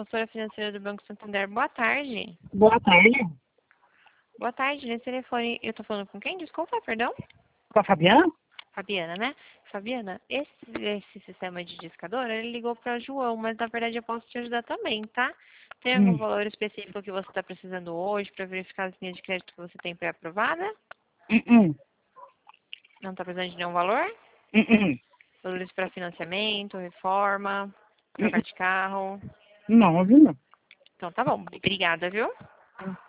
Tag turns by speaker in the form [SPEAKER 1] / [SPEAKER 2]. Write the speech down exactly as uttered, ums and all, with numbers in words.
[SPEAKER 1] consultora financeira do Banco Santander. Boa tarde.
[SPEAKER 2] Boa tarde.
[SPEAKER 1] Boa tarde, nesse telefone. Eu tô falando com quem? Desculpa, perdão?
[SPEAKER 2] Com a Fabiana?
[SPEAKER 1] Fabiana, né? Fabiana, esse, esse sistema de discador, ele ligou para o João, mas na verdade eu posso te ajudar também, tá? Tem algum
[SPEAKER 2] Hum.
[SPEAKER 1] valor específico que você está precisando hoje para verificar as linhas de crédito que você tem pré-aprovada?
[SPEAKER 2] Hum, hum.
[SPEAKER 1] Não está precisando de nenhum valor?
[SPEAKER 2] Hum, hum.
[SPEAKER 1] Valores para financiamento, reforma,
[SPEAKER 2] Hum,
[SPEAKER 1] trocar de carro?
[SPEAKER 2] Não, viu? Não.
[SPEAKER 1] Então tá bom, obrigada, viu?